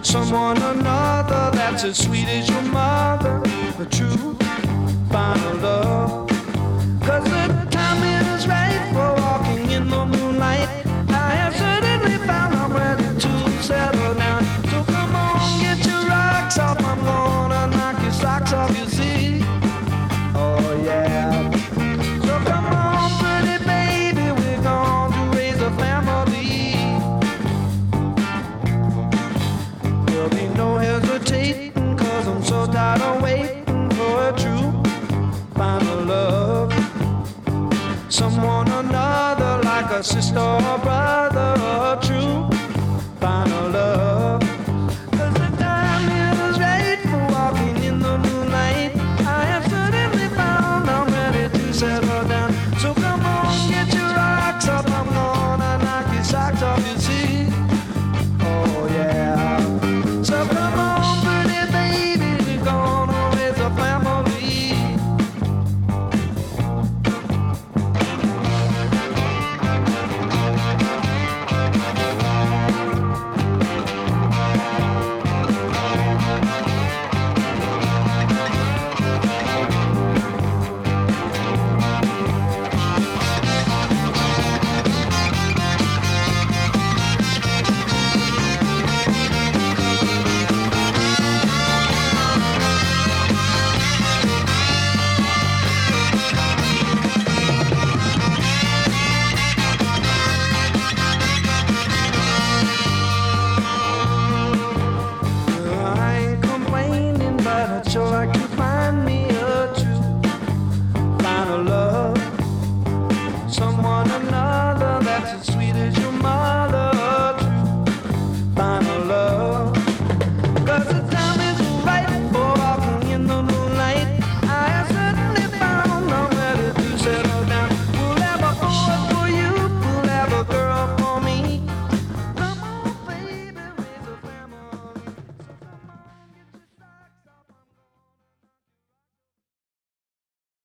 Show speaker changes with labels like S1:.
S1: someone another that's as sweet as your mother, the true final love. 'Cause the timing is right for walking in the moonlight. I have certainly found I'm ready to settle down. So come on, get your rocks off, I'm gonna knock your socks off, you see. Oh yeah. So come on, pretty baby, we're gonna raise a family. There'll be no hesitating, 'cause I'm so tired of waiting for a true final love. Someone another, like a sister or brother, or